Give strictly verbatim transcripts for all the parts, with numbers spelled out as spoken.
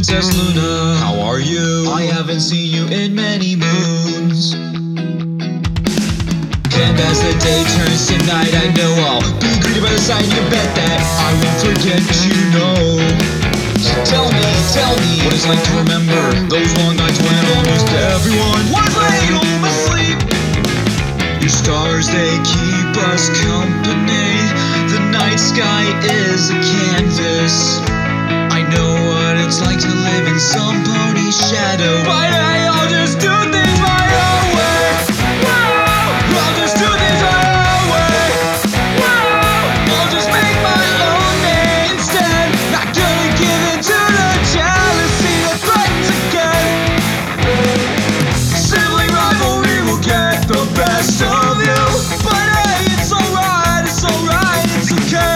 Princess Luna, how are you? I haven't seen you in many moons. And as the day turns to night, I know I'll be greeted by the sight. You bet that I won't forget you, know. So tell me, tell me what it's like to remember those long nights when almost everyone was laid home asleep. Your stars, they keep us company. The night sky is a canvas. I know what it's like to live in some pony's shadow, but hey, I'll just do things my own way. Whoa, I'll just do things my own way. Whoa, I'll just make my own name instead. Not gonna give in to the jealousy that threatens again. Sibling rivalry will get the best of you, but hey, it's alright, it's alright, it's okay.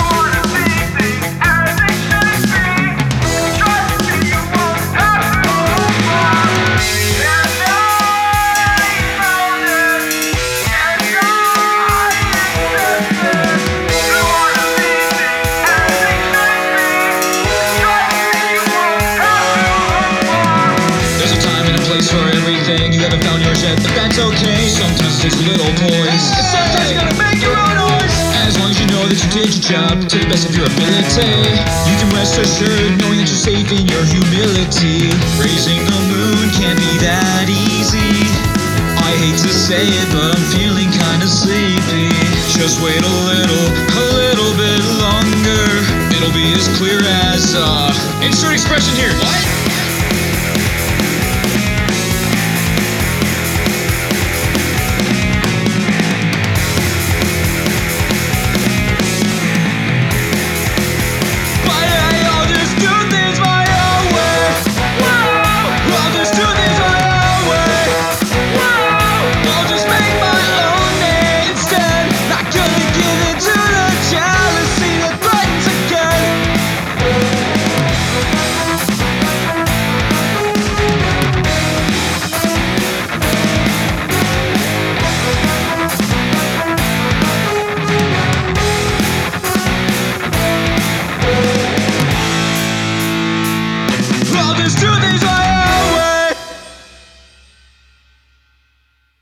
You haven't found yours yet, but that's okay. Sometimes it takes a little poise, and sometimes you gotta make your own noise. As long as you know that you did your job to the best of your ability, you can rest assured knowing that you're safe in your humility. Raising the moon can't be that easy. I hate to say it, but I'm feeling kinda sleepy. Just wait a little, a little bit longer. It'll be as clear as, uh, insert expression here. What?